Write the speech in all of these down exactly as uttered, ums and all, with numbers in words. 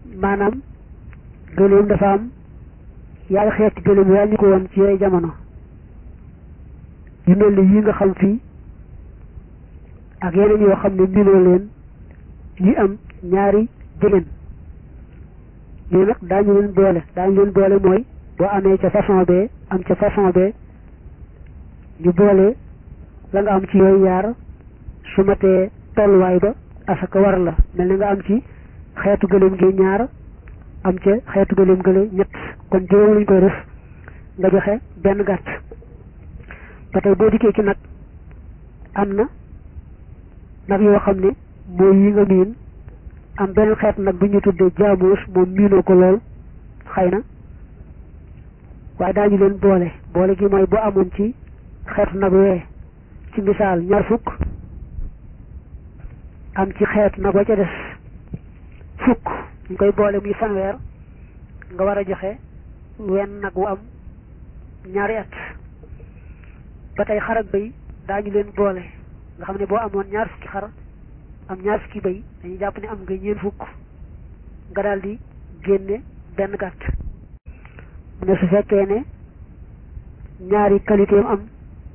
maanaam gëléem dafa am yaay xeeti gëléem yaa ñu ko woon ci yooyu jamono yu mel ni yi nga xam fii ak yeneen yoo xam ne mbinoo leen yi am ñaari jigéen yooyu nag daañu leen boole daañu leen boole mooy boo amee ca façon bee am ca façon bee ñu boole la nga am ci yooyu yaar su matee tolluwaay ba asaka war la mel ni nga am ci xeetu gëléem gi ñaar am ca xeetu gëléem gële ñett kon juróom lañ koy def nga joxe benn gàtt ba tey boo dikkee ci nag am na nag yoo xam ne mooy yi nga miin am benn xeet nag bu ñu tuddee jaamuus moom miinoo ko lool xëy na waaye daañu leen boole boole gi mooy boo amoon ci xeetu nag wee ci misaal ñaar fukk am ci xeetu nag wa ca des fukk ñu koy boole muy fanweer nga war a joxe wenn nag wu am ñaari at ba tey xar ak bëy daañu leen boole nga xam ne boo amoon ñaar fukki xar am ñaar fukki bëy dañuy jàpp ne am nga ñeen fukk nga daal di génne benn gàtt mu ne su fekkee ne ñaari qualité yam am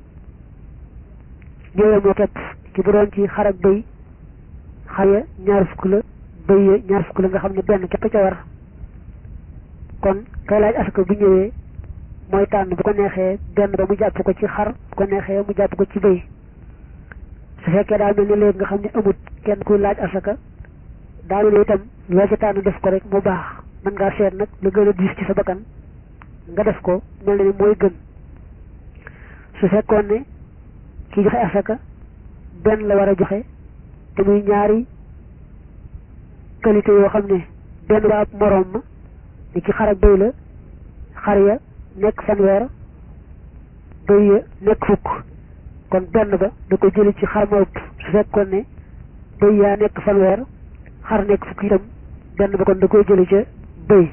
ñëwee moo képp ci bu doon ci xar ak bëy xar ya ñaar fukk la bëy ya ñaar fukk la nga xam ne benn képp ca war kon kay laaj asaka bu ñëwee mooy tànn bu ko neexee benn ba mu jàpp ko ci xar bu ko neexee mu jàpp ko ci bëy su fekkee daa mel ni léegi nga xam ne amut kenn kuy laaj asaka daa mel ni itam loo ci tànn def ko rek mu baax mën ngaa seet nag lu gën a diis ci sa bakkan nga def ko mel na ni mooy gën su fekkoon ne ki joxe asaka benn la war a joxe te muy ñaari qualité yoo xam ne benn ba ab moroom ma ni ci xar ak bëy la xar ya nekk fanweer bëy ya nekk fukk kon benn ba da ko jëli ci xar ma ëpp su fekkoon ne bëy yaa nekk fanweer xar nekk fukk itam benn ba kon da koy jëli ca bëy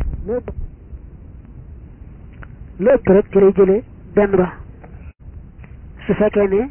lu ëpp rek ci lay jëlee benn ba su fekkee ne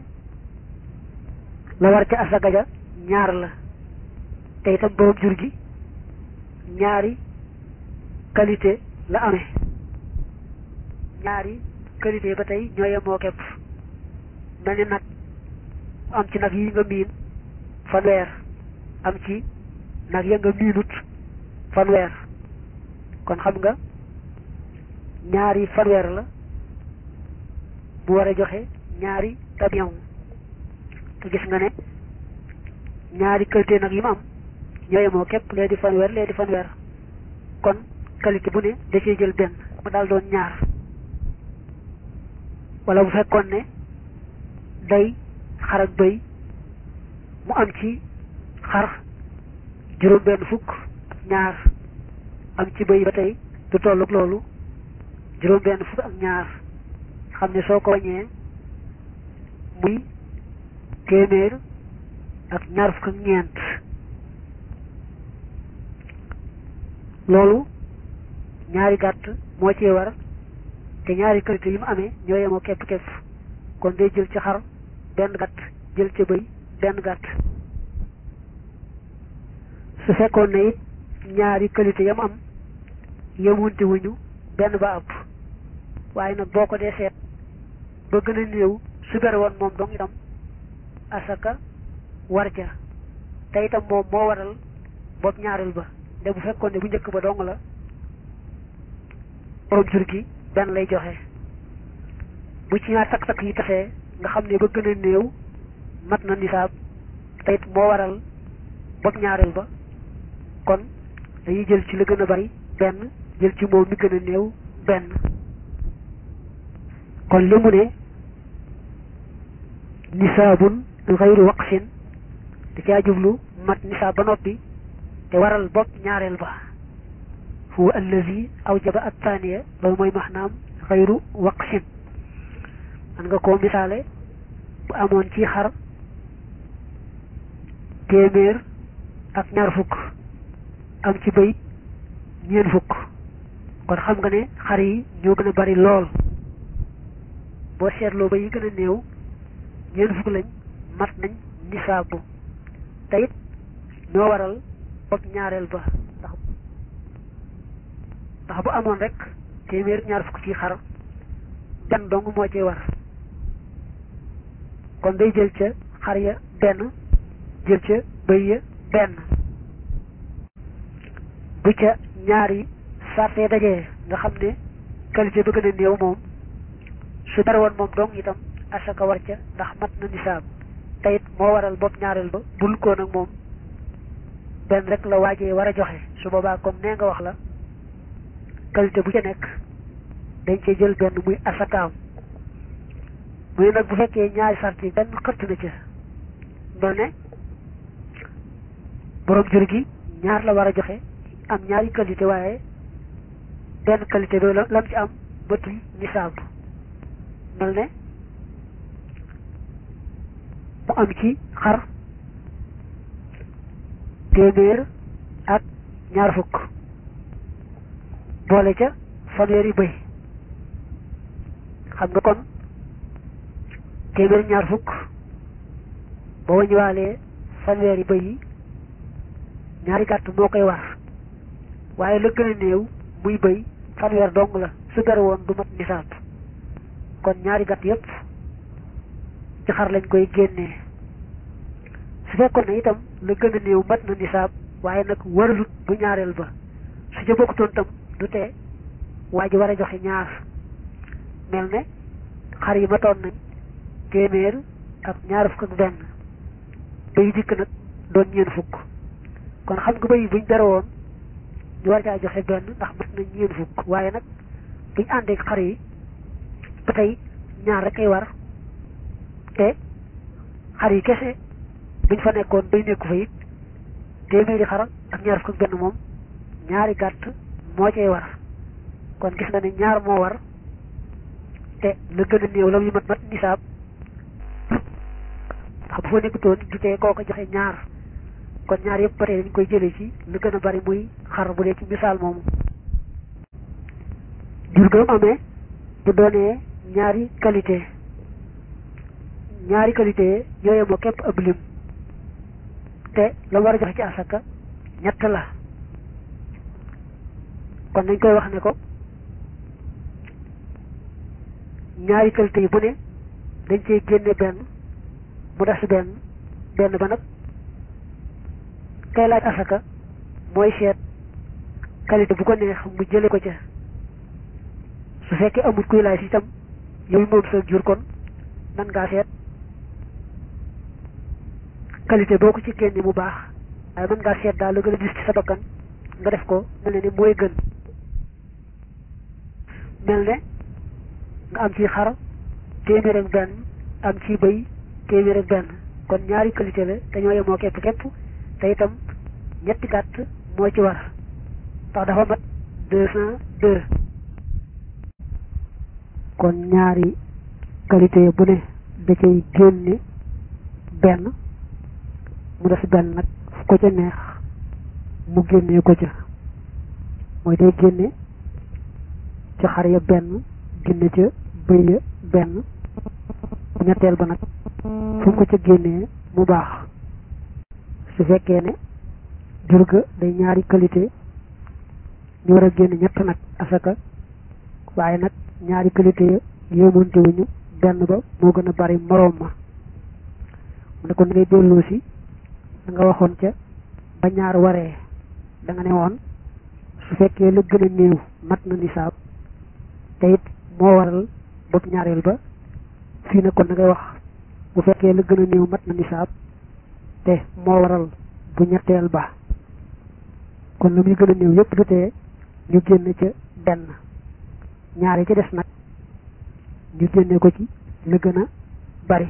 la war ca asaka ja ñaar la te itam borom jur gi ñaari qualité la amee ñaari qualité ba tey ñoo yemoo képp mel ni nag am ci nag yi nga miin fanweer am ci nag ya nga miinut fanweer kon xam nga ñaari fanweer la bu war a joxe ñaari tabion te gis nga ne ñaari qualité nag yi mu am ñoo yemoo képp lee di fanweer lee di fanweer kon qualité bu ne da cee jël benn mu daal doon ñaar wala bu fekkoon ne day xar ak bëy mu am ci xar juróom benn fukk ñaar am ci bëy ba tey du tollu loolu juróom benn fukk ak ñaar xam ne soo ko wàññee muy téeméer ak ñaar fukk ak ñeent loolu ñaari gàtt moo ci war te ñaari qualité yi mu amee ñoo yemoo képp képp kon day jël ci xar benn gàtt jël ca bëy benn gàtt su fekkoon ne it ñaari qualité yam am yemunte wuñu benn ba ëpp waaye nag boo ko dee seet ba gën a néew su bere woon moom dong itam asaka war ca te itam moom moo waral bopp ñaareel ba de bu fekkoon ne bu njëkk ba dong la borom jur gi benn lay joxe bu ci ñaar takk-takk yi tasee nga xam ne ba gën a néew mat na nisaab te it moo waral bopp ñaareel ba kon dañuy jël ci la gën a bari benn jël ci moom mi gën a néew benn kon li mu ne nisaabun xayru waqsin da caa jublu mat nisaab ba noppi te waral bopp ñaareel ba huwa allazi awjaba attaaniya loolu mooy maxnaam xayru waqsin man nga koo misaale bu amoon ci xar téeméer ak ñaar fukk am ci bëy ñeen fukk kon xam nga ne xar yi ñoo gën a bari lool boo seetloo ba yi gën a néew ñeen fukk lañ mat nañ nisaabu te it ñoo waral bopp ñaareel ba ndax ndax bu amoon rek téeméer ñaar fukk ci xar benn dong moo ci war kon day jël ca xar ya benn jël ca bëy ya benn bu ca ñaari sartee dajee nga xam ne qualité ba gën a néew moom su dara woon moom dong itam asaka war ca ndax mat na nisaab te it moo waral bopp ñaareel ba bul ko nag moom benn rek la waajee war a joxe su boobaa comme nee nga wax la qualité bu ca nekk dañ cee jël benn muy asakaam muy nag bu fekkee ñaari sart yi benn xëtt na ca mel ne borom jur gi ñaar la war a joxe am ñaari qualité waaye benn qualité bi lam ci am bëtul nisaab mel ne mu am ci xar téeméer ak ñaar fukk boole ca fanweeri bëy xam nga kon téeméer ñaar fukk ba wañuwaalee fanweeri bëy yi ñaari gàtt moo koy war waaye la gën a néew muy bëy fanweer dong la su bere woon du mat nisaab kon ñaari gàtt yépp ci xar lañ koy génnee su fekkoon ne itam la gën a néew mat na nisaab waaye nag waralut bu ñaareel ba su ca bokkutoon tam du tee waa ji war a joxe ñaar mel ne xar yi matoon nañ téeméer ak ñaar fukk ak benn bëy dikk nag doon ñeen fukk kon xam nga bëy buñ bere woon ñu war caa joxe benn ndax mat na ñeen fukk waaye nag buñ àndeek xar yi ba tey ñaar rek ay war te xar yi kese buñ fa nekkoon bay nekku fa it téeméeri xar ak ñaar fukk ak benn moom ñaari gàtt moo cay war kon gis nga ne ñaar moo war te la gën a néew la muy mat mat nisaab ndax bu fa nekkutoon du tee kooka joxe ñaar kon ñaar yëpp ba tey dañ koy jëlee ci lu gën a bari muy xar bu dee ci misaal moomu jur ga amee bu doonee ñaari qualité ñaari qualité ñooye moo képp ab lim te la war a joxe ci asaka ñett la kon dañ koy wax ne ko ñaari qualité yi bu ne dañ cee génne benn mu des benn benn ba nag kay laaj asaka mooy seet qualité bu ko neex mu jële ko ca su fekkee amul kuy laaj itam yow moom sa jur kon man ngaa seet qualité boo ko ci génne mu baax waaye mën ngaa seet daal la gën a gis ci sa bakkan nga def ko mel ne ni mooy gën mel ne nga am ci xar téeméer ak benn am ci bëy téeméer ak benn kon ñaari qualité la te ñoo yemoo képp képp te itam ñetti gàtt moo ci war ndax dafa mat deux cent deux kon ñaari qualité bu ne da cay génne benn mu des benn nag fu ko ca neex mu génnee ko ca mooy day génne ca xar ya benn génne ca bëy ya benn bu ñetteel ba nag fu ko ca génnee mu baax su fekkee ne jur ga day ñaari qualité ñu war a génne ñett nag asaka waaye nag ñaari qualité ya yéemonte wuñu benn ba moo gën a bari moroom ma mu ne ko ni ngay delloo si da nga waxoon ca ba ñaar waree da nga ne woon su fekkee la gën a néew mat na nisaab te it moo waral bopp ñaareel ba fii na kon da ngay wax bu fekkee la gën a néew mat na nisaab te moo waral bu ñetteel ba kon lu muy gën a néew yépp du tee ñu génn ca benn ñaar yi ci des nag ñu génne ko ci la gën a bari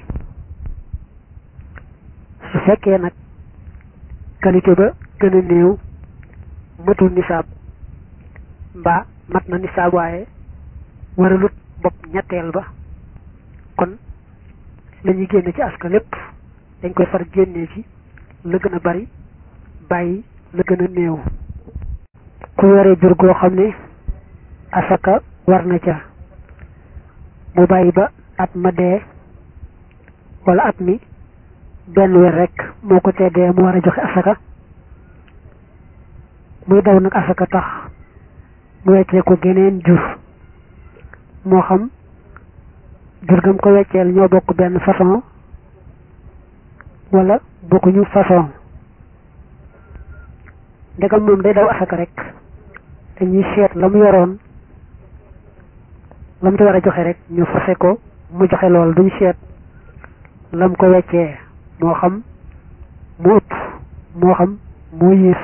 su fekkee nag qualité ba gën a néew matul nisaab mbaa mat na nisaab waaye waralut bopp ñetteel ba kon la ñuy génne ci aska lépp dañ koy far génnee ci la gën a bari bàyyi la gën a néew ku yore jur goo xam ne asaka war na ca mu bàyyi ba at ma dee wala at mi benn weer rek moo ko tee dee mu war a joxe asaka muy daw nag asaka tax mu weccee ko geneen jur moo xam jur gam ko wecceel ñoo bokk benn façon wala bokkuñu façon. ndegam moom day daw asaka rek dañuy seet la mu yoroon la mu ci war a joxe rek ñu fase ko mu joxe lool duñ seet lam ko weccee moo xam mu ëpp moo xam mu yiis.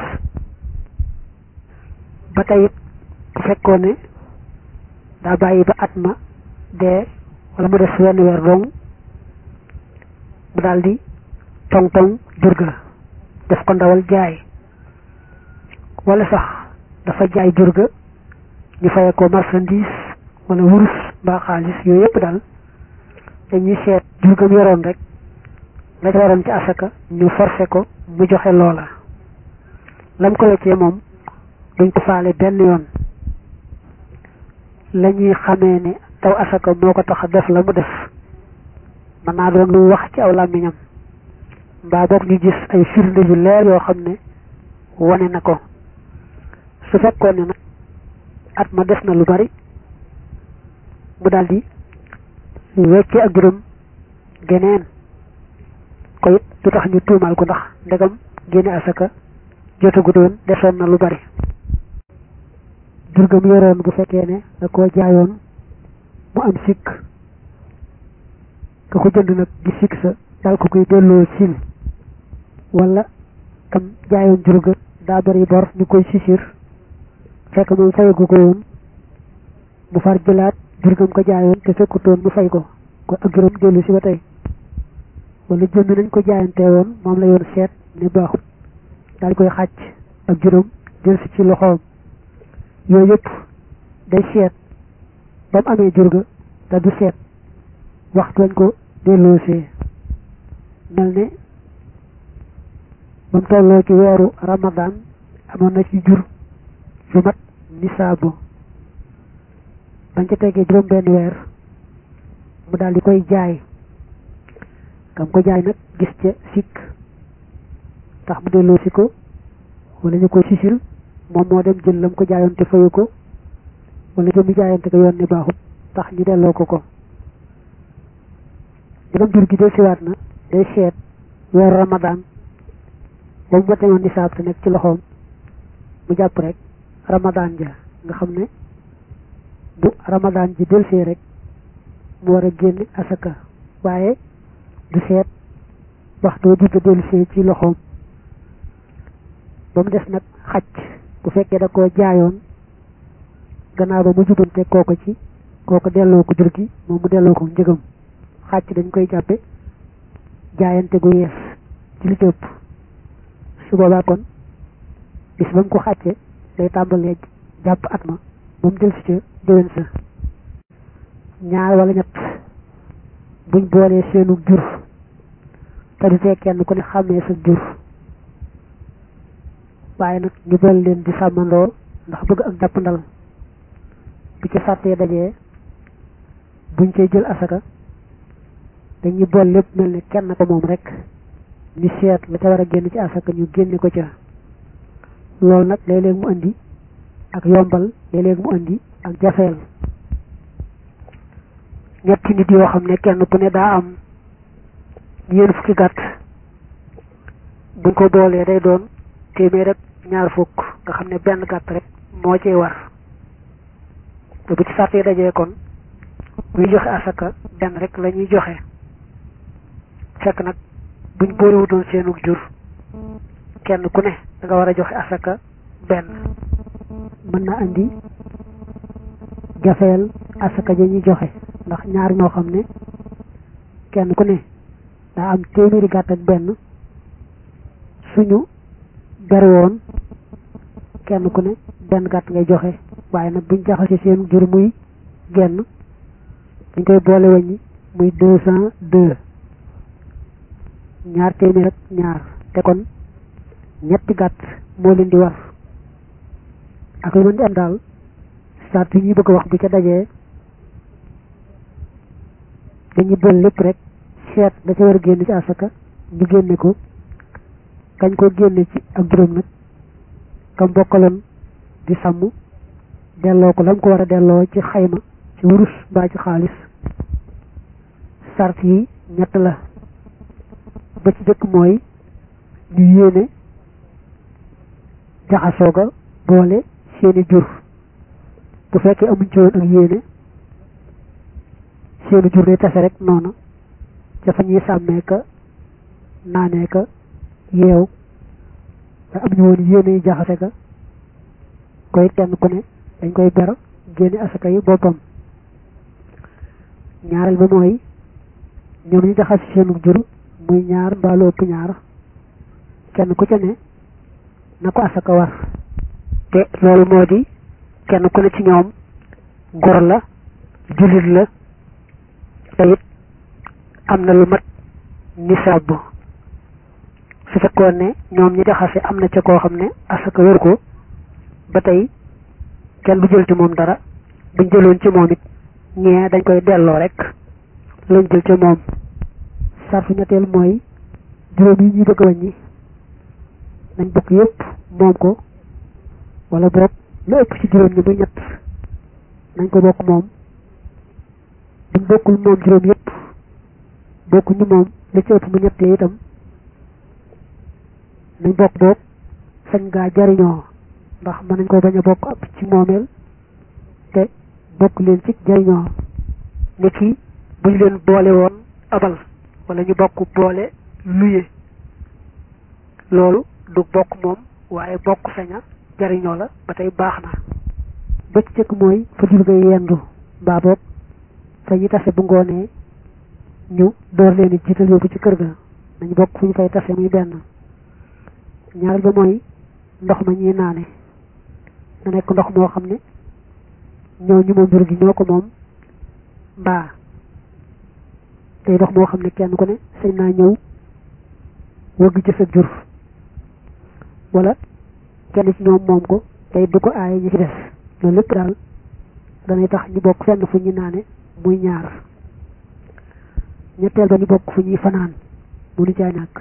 ba tey bu fekkoon ne daa bàyyi ba at ma dee wala mu def wenn weer dong mu daldi tong tong jur ga def ko ndawal jaay wala sax dafa jaay jur ga ñu faye ko marchandise wala wurus mbaa xaalis yooyu yëpp daal dañuy seet jur ga mu yoroon rek la ca waroon ci asaka ñu forcé ko mu joxe loola. lam ko weccee moom duñ ko faale benn yoon. la ñuy xamee ne taw asaka moo ko tax a def la mu def mën naa doon lu wax ci aw làmmiñam mbaa boog ñu gis ay firnde yu leer yoo xam ne wane na ko. su fekkoon ne nag at ma des na lu bari mu daldi wecce ak juróom geneen ko it du tax ñu tuumal ko ndax ndegam génne asaka jotagu doon desoon na lu bari. jur ga mu yoroon bu fekkee ne da koo jaayoon mu am sikk ka ko jënd nag di sikk sa daal ko koy delloo sil wala kam jaayoon jur ga daa bari bor ñu koy sisir fekk moom fayagu ko woon mu far jëlaat jur gam ko jaayoon te fekkutoon mu fay ko kon ak juróom dellu si ba tey. wala jënd nañ ko jaayantee woon moom la yoon seet ne baaxut daal koy xàcc ak juróom jël si ci loxoom. yooyu yëpp day seet ba mu amee jur ga te du seet waxtu lañ ko delloosee. mel ne ba mu tolloo ci weeru ramadan amoon na ci jur lu mat nisaabu bañ ca tegee juróom benn weer mu daal di koy jaay kam ko jaay nag gis ca sikk tax mu delloosi ko wala ñu koy sisil moom moo dem jël lam ko jaayoon te fayu ko wala jëmmi jaayante ko yoon ne baaxut tax ñu delloo ko ko. dagam jur gi del siwaat na day seet weeru ramadan ba mu matee woon nisaab te nekk ci loxoom mu jàpp rek ramadan ja nga xam ne bu ramadan ji delsee rek mu war a génne asaka waaye du seet waxtu jur ga delsee ci loxoom. ba mu des nag xacc bu fekkee da koo jaayoon gannaaw ba mu jubante kooko ci kooko delloo ko jur gi moom mu delloo ko njëgam xàcc dañ koy jàppe jaayante gu yees ci li ëpp. su boobaa kon bis ba mu ko xàcce day tàmbalee jàpp at ma ba mu jël si ca déwén sa. ñaar wala ñett buñ boolee seenu jur te du tee kenn ku ne xàmmee sa jur waaye nag ñu boole leen di sàmmandoo ndax bëgg ak jàppandal bi ci sàttee dajee buñ cay jël asaka dañuy bool lépp mel ne kenn ko moom rek ñu seet la ca war a génn ci asaka ñu génne ko ca. loolu nag léeg-léeg mu andi ak yombal léeg-léeg mu andi ak jafeel. ñetti nit yoo xam ne kenn ku ne daa am ñeent fukki gàtt buñ ko boolee day doon téeméer rek ñaar fukk nga xam ne benn gàtt rek moo ciy war te bu ci sàttee dajee kon buy joxe asaka benn rek la ñuy joxe fekk nag buñ boolewutoon seenug jur kenn ku ne da nga war a joxe asaka benn. mën na andi jafeel asaka ja ñuy joxe ndax ñaar ñoo xam ne kenn ku ne daa am téeméeri gàtt ak benn suñu bari woon kenn ku ne benn gàtt ngay joxe waaye nag buñ jaxase seen jur muy genn dañ koy boole waññi muy deux cent deux ñaar téeméer ak ñaar te kon ñetti gàtt moo leen di war ak lu mën di am daal sart yi ñuy bëgg a wax bu ca dajee dañuy boole lépp rek seet da ca war a génn ci asaka ñu génne ko kañ ko génne ci ak juróom nag kam bokkaloon di sàmm delloo ko lam ko war a delloo ci xayma ci wurus mbaa ci xaalis sart yi ñett la ba ci jëkk mooy ñu yéene jaxasoo ga boole seeni jur bu fekkee amuñ ci woon ak yéene seeni jur day tase rek noonu ca fa ñuy sàmmee ka naanee ka yeew te am ñu woon yéene yi jaxase ka koy kenn ku ne dañ koy ber génne asaka yi boppam ñaareel ba mooy ñoom ñu jaxas seenu jur muy ñaar mbaa lu ëpp ñaar kenn ku ca ne na ko asaka war te loolu moo di kenn ku ne ci ñoom gor la jullit la te it am na lu mat nisaab su fekkoon ne ñoom ñi jaxase am na ca koo xam ne asaka wër ko ba tey kenn du jël ci moom dara buñ jëloon ci moom it ñee dañ koy delloo rek lañ jël ca moom sarfu ñetteel mooy juróom yi ñuy bëgg a wàññi nañ bokk yépp moom ko wala boog lu ëpp ci juróom ñi muy ñett nañ ko bokk moom buñ bokkul moom juróom yépp bokku ñu moom li ci ëpp mu ñettee itam nañ bokk boog sañ ngaa jariñoo ndax mën nañ ko bañ a bokk ab ci moomeel te bokk leen ci jariñoo nit ki buñ leen boole woon abal wala ñu bokk boole luye loolu du bokk moom waaye bokk saña jariñoo la ba tey baax na ba ci jëkk mooy fa jur ngay yendu mbaa boog fa ñu tase bu ngoonee ñu door leen jiital yóbbu ci kër ga nañu bokk fu ñu fay tase muy benn ñaareel ba mooy ndox ma ñuy naane na nekk ndox moo xam ne ñoo ñu moom jur gi ñoo ko moom mbaa tey ndox moo xam ne kenn ku ne sañ naa ñëw wëgg ci sa jur wala kenn ci ñoom moom ko tey du ko aaye ñi ci des loolu lépp daal danay tax ñu bokk fenn fu ñu naane muy ñaar ñetteel ba ñu bokk fu ñuy fanaan mënu caa ñàkk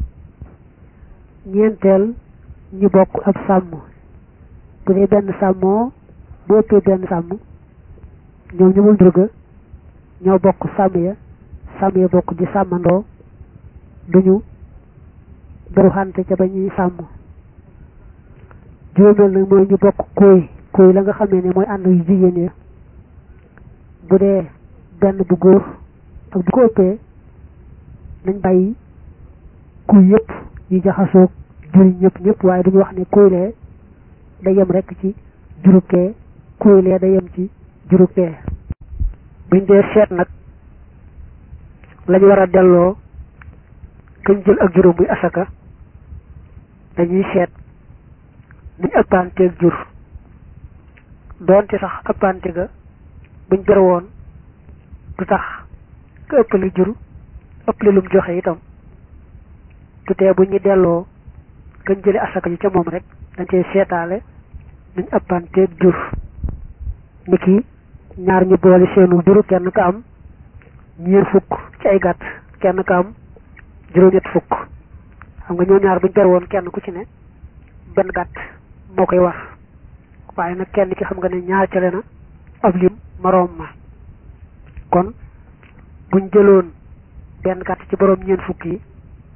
ñeenteel ñu bokk ab sàmm bu dee benn sàmmoo bu ëppee benn sàmm ñoom ñu mul durga ñoo bokk sàmm ya sàmm ya bokk di sàmmandoo duñu beru xante ca ba ñuy sàmm juróomeel nag mooy ñu bokk kóoy kóoy la nga xamee ne mooy ànd yu jigéen ya bu dee benn bu góor ak bu ko ëppee nañ bàyyi kuy yëpp yi jaxasoog juriñ ñëpp ñëpp waaye duñu wax ne kóoylee day yem rekk ci jurub kee kóoylee day yem ci jurub kee buñ dee seet nag lañu war a delloo kañ jël ak juróom muy asaka dañuy seet nuñ ëppanteeg jur doonte sax ëppante ga buñ ber woon du tax ka ëppali jur ëppali lum joxe itam du tee bu ñu delloo kañ jële asaka ji ca moom rek dañ cey seetaale nuñ ëppanteeg jur ni ki ñaar ñu boole seenu jur kenn ka am ñeent fukk ci ay gàtt kenn ka am juróom-ñett fukk xam nga ñoo ñaar buñ ber woon kenn ku ci ne benn gàtt moo koy war waaye nag kenn ki xam nga ne ñaar cale na ab lim moroom ma kon buñ jëloon benn gàtt ci boroom ñeent fukk yi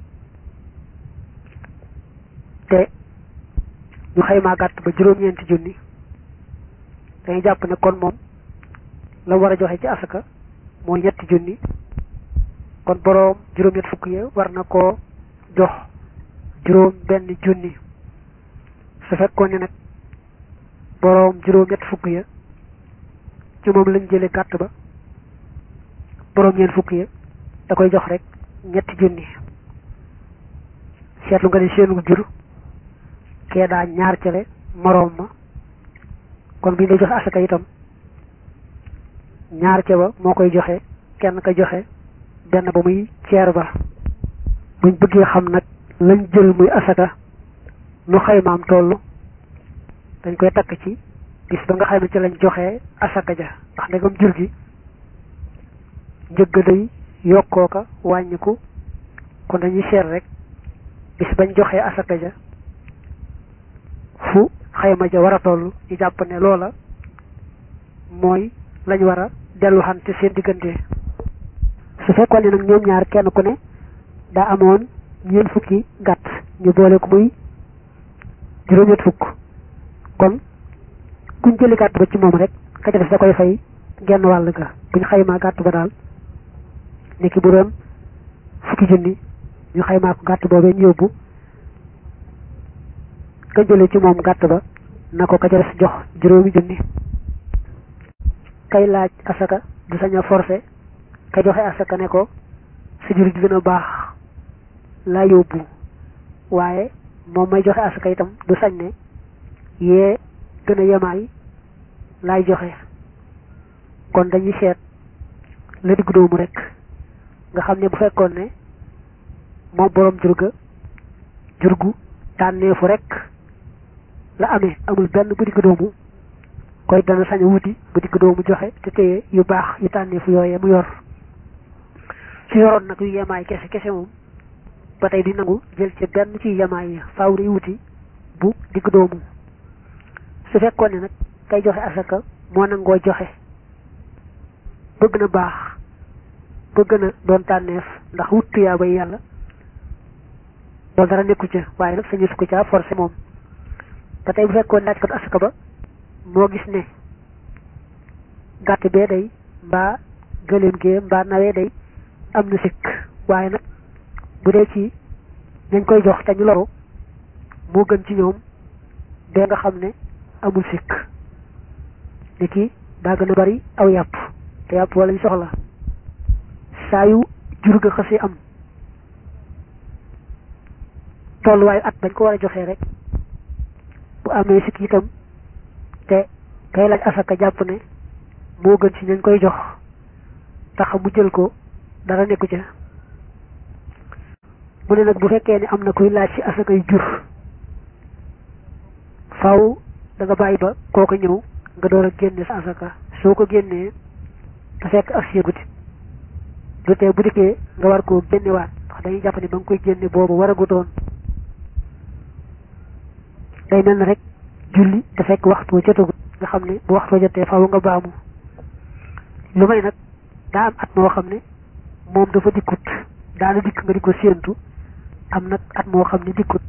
te ñu xaymaa gàtt ba juróom-ñeenti junni dañuy jàpp ne kon moom la war a joxe ci asaka mooy ñetti junni kon boroom juróom-ñett fukk yi war na koo jox juróom benn junni su fekkoon ne nag boroom juróom-ñett fukk ya ci moom lañ jële gàtt ba boroom ñeent fukk ya da koy jox rek ñetti junni seetlu nga ne seenu jur kee daa ñaar cale moroom ma kon bi lay joxe asaka itam ñaar ca ba moo koy joxe kenn ka joxe benn ba muy ceer ba buñ bëggee xam nag lañ jël muy asaka nu xaymaam toll dañ koy takk ci bis ba nga xam ne ci lañ joxee asaka ja ndax ndegam jur gi njëgg day yokkoo ka wàññiku kon dañuy seet rek bis bañ joxee asaka ja fu xayma ja war a toll ñu jàpp ne loola mooy lañ war a dellu xante seen diggante. su fekkoon ne nag ñoom ñaar kenn ku ne daa amoon ñeent fukki gàtt ñu boole ko muy juróom-ñett fukk kon kuñ jëli gàtt ba ci moom rek ka ca des da koy fay genn wàll ga buñ xaymaa gàtt ba daal niki bu doon fukki junni ñu xaymaa ko gàtt boobee ñu yóbbu ka jële ci moom gàtt ba na ko ka ca des jox juróomi junni. kay laaj asaka du sañ a forcé ka joxe asaka ne ko sa jur gi gën a baax laa yóbbu waaye moom may joxe asaka itam du sañ ne yee gën a yemaay laay joxe kon dañuy seet la diggu doomu rek nga xam ne bu fekkoon ne moom boroom jur ga jur gu tànneefu rek la amee amul benn bu diggu doomu koy dana sañ a wuti bu diggu doomu joxe te téye yu baax yu tànneefu yooyee mu yor su yoroon nag yu yemaay kese kese moom ba tey di nangu jël ci benn ci yemaay yi faaw day wuti bu diggu doomu su fekkoon ne nag kay joxe asaka moo nangoo joxe bëgg na baax bëgg na doon tànneef ndax wut tuyaa bay yàlla loolu dara nekku ca waaye nag sañu su ko caa forcé moom ba tey bu fekkoon laaj ko asaka ba moo gis ne gàtt bee day mbaa gëléem gee mbaa nawee day am na sikk waaye nag bu dee ci nañ koy jox te ñu loru moo gën ci ñoom bee nga xam ne amul sikk ni ki daa gën a bari aw yàpp te yàpp wala ñu soxla saa yu jur ga xasee am tolluwaayu at bañ ko war a joxee rek bu amee sikk itam te kay laaj asaka jàpp ne moo gën ci nañ koy jox tax mu jël ko dara nekku ca mu ne nag bu fekkee ne am na kuy laaj ci asaka yu jur faaw da nga bàyyi ba kooku ñëw nga door a génne sa asaka soo ko génnee te fekk ak séeguti du tee bu dikkee nga war koo génnewaat ndax dañuy jàpp ne ba nga koy génne boobu war a gutoon day mel na rek julli te fekk waxtu wa jotagut nga xam ne bu waxtu wa jotee faaw nga baamu lu may nag daa am at moo xam ne moom dafa dikkut daana dikk nga di ko séentu am nag at moo xam ne dikkut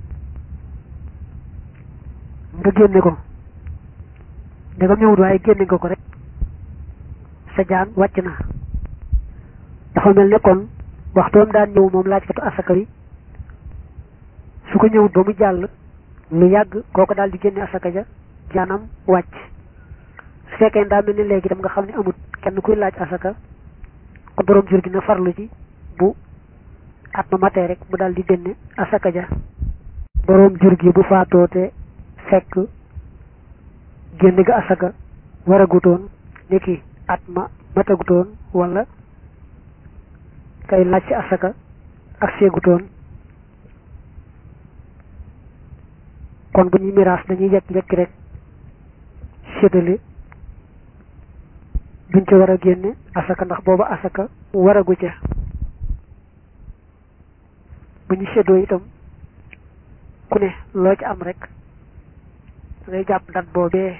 nga génne ko ndegam ñëwut waaye génne nga ko rek sa jaan wàcc na dafa mel ne kon waxtoom daan ñëw moom laajkatu asaka wi su ko ñëwut ba mu jàll lu yàgg kooko daal di génne asaka ja jaanam wàcc su fekkee daa mel ni léegi itam nga xam ne amut kenn kuy laaj asaka kon borom jur gi na farlu ci bu at ma matee rek mu daal di génne asaka ja borom jur gi bu faatoote fekk génne ga asaka war a gutoon ni ki at ma matagutoon wala kay laaj ci asaka ak seegutoon kon bu ñuy miraas dañuy jekki-jekki rek séddale duñ ca war a génne asaka ndax booba asaka waragu ca bu ñu séddoo itam ku ne loo ci am rek ngay jàpp dat boobee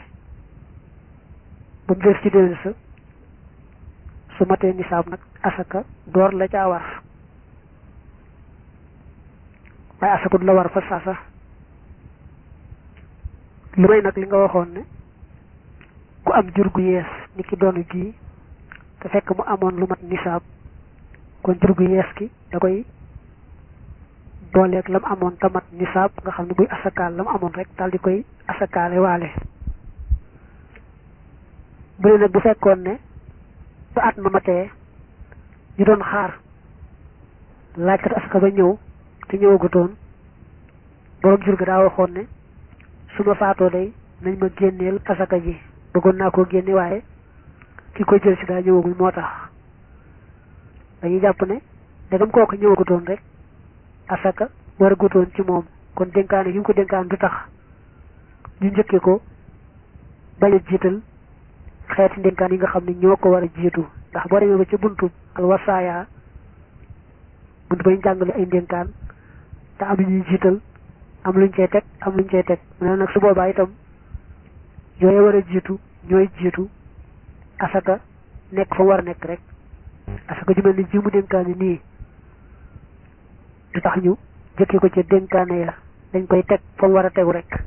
ba mu def ci déwén sa su matee nisaab nag asaka door la caa war waaye asaka du la war fa saasa lu may nag li nga waxoon ne ku am jur gu yees ni ki doonu ji te fekk mu amoon lu mat nisaab kon jur gu yees ki da koy booleeg lam amoon te mat nisaab nga xam ne buy asakaal lam amoon rek daal di koy asakaale waale bu ne nag bu fekkoon ne ba at ma matee ñu doon xaar laajkat asaka ba ñëw te ñëwagutoon borom jur ga daa waxoon ne su ma faatoo day nañ ma génneel asaka ji bëggoon naa koo génne waaye ki ko jël si daa ñëwagul moo tax dañuy jàpp ne dagam kooku ñëwagutoon rek asaka war a gutoon ci moom kon dénkaane yi mu ko dénkaan du tax ñu njëkkee ko bañ a jiital xeeti dénkaan yi nga xam ne ñoo ko war a jiitu ndax boo demee ba ca buntu al wasaaya buntu bañ jàngale ay dénkaan te am ñuy jiital am luñ cay teg am luñ cay teg mu ne nag su boobaa itam yooyu war a jiitu ñooy jiitu asaka nekk fa war a nekk rek asaka ju mel ni ji mu dénkaane nii du tax ñu jëkki ko ca dénkaane ya dañ koy teg fa mu war a tegu rek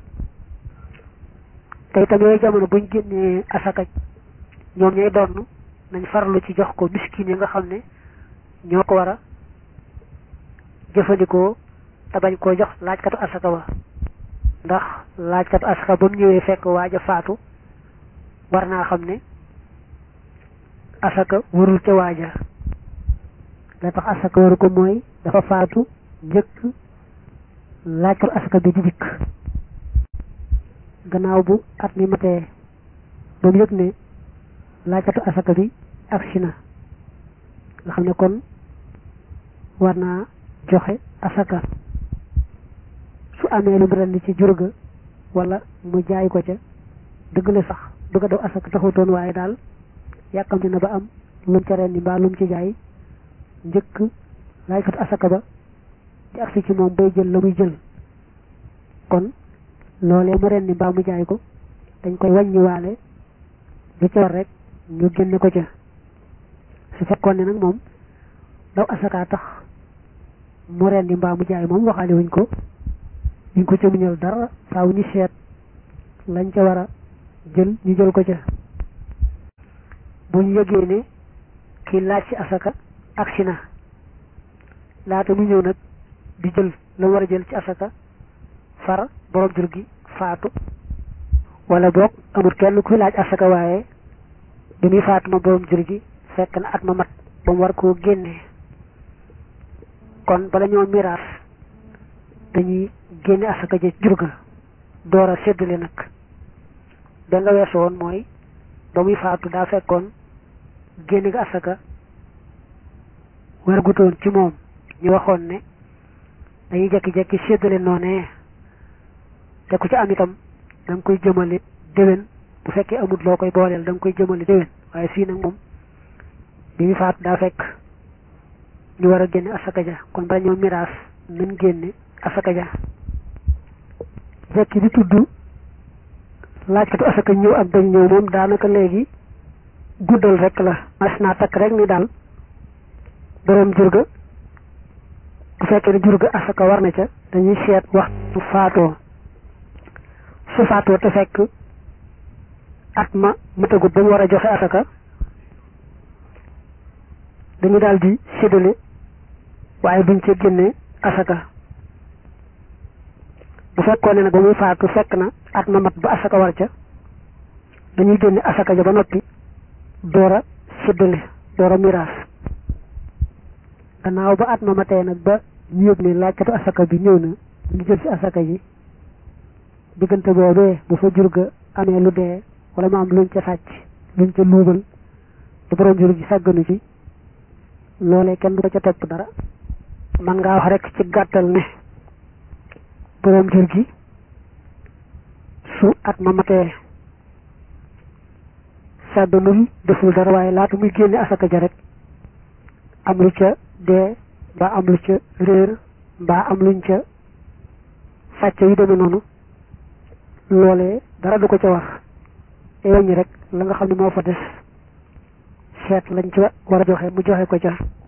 te itam yooyu jamono buñ génnee asaka ñoom ñooy donn nañ farlu ci jox ko miskin yi nga xam ne ñoo ko war a jëfandikoo te bañ koo jox laajkatu asaka ba ndax laajkatu asaka ba mu ñëwee fekk waaj a faatu war naa xam ne asaka warul ca waaja la tax asaka waru ko mooy dafa faatu njëkk laajkatu asaka bi di dikk gannaaw bu at mi matee ba mu yëg ne laajkatu asaka bi agsi na nga xam ne kon war naa joxe asaka su amee lu mu rendi ci jur ga wala mu jaay ko ca dëgg la sax bëgg a daw asaka taxutoon waaye daal yàkkamti na ba am lu mu ca rendi mbaa lu mu ci jaay njëkk laajkatu asaka ba di agsi ci moom bay jël la muy jël kon loolee mu rendi mbaa mu jaay ko dañ koy wàññiwaale lu ca war rek ñu génne ko ca su fekkoon ne nag moom daw asaka tax mu rendi mbaa mu jaay moom waxaale wuñ ko ñu ko ca muñal dara faaw ñu seet lañ ca war a jël ñu jël ko ca bu ñu yëgee ne kii laaj ci asaka agsi na laata mu ñëw nag di jël la war a jël ci asaka far borom jur gi faatu wala boog amul kenn kuy laaj asaka waaye bi muy faatu ma borom jur gi fekk na at ma mat ba mu war koo génnee kon bala ñoo miraas dañuy génne asaka ja jur ga door a séddale nag da nga weesu woon mooy ba muy faatu daa fekkoon génne nga asaka war gutoon ci moom ñu waxoon ne dañuy jekki-jekki séddale noonee te ku ci am itam da nga koy jëmale déwén bu fekkee amut loo koy booleel da nga koy jëmale déwén waaye fii nag moom bi muy faatu daa fekk ñu war a génne asaka ja kon bala ñoo miraas nañ génne asaka ja fekk di tudd laajkatu asaka ñëw ak dañ ñëw moom daanaka léegi guddal rek la mas naa takk rek ni daal boroom jur ga bu fekkee ne jur ga asaka war na ca dañuy seet waxtu faatoo su faatoo te fekk at ma matagut ba mu war a joxe asaka dañu daal di séddale waaye duñ ca génne asaka bu fekkoon ne nag ba muy faatu fekk na at ma mat ba asaka war ca dañuy génne asaka ja ba noppi door a séddale door a miraas gannaaw ba at ma matee nag ba ñu yëg ne laajkatu asaka bi ñëw na ñu jël ci asaka ji diggante boobee bu fa jur ga amee lu dee wala mu am luñ ca sàcc luñ ca luubal te borom jur gi sàgganu ci loolee kenn du ko ca topp dara man ngaa wax rek ci gàttal ne borom jur gi su at ma matee sàgganul deful dara waaye laata muy génne asaka ja rek am lu ca dee mbaa am lu ca réer mbaa am luñ ca sàcc yu demee noonu loolee dara du ko ca wax te wàññi rek la nga xam ne moo fa des seet lañ ca war a joxe mu joxe ko ca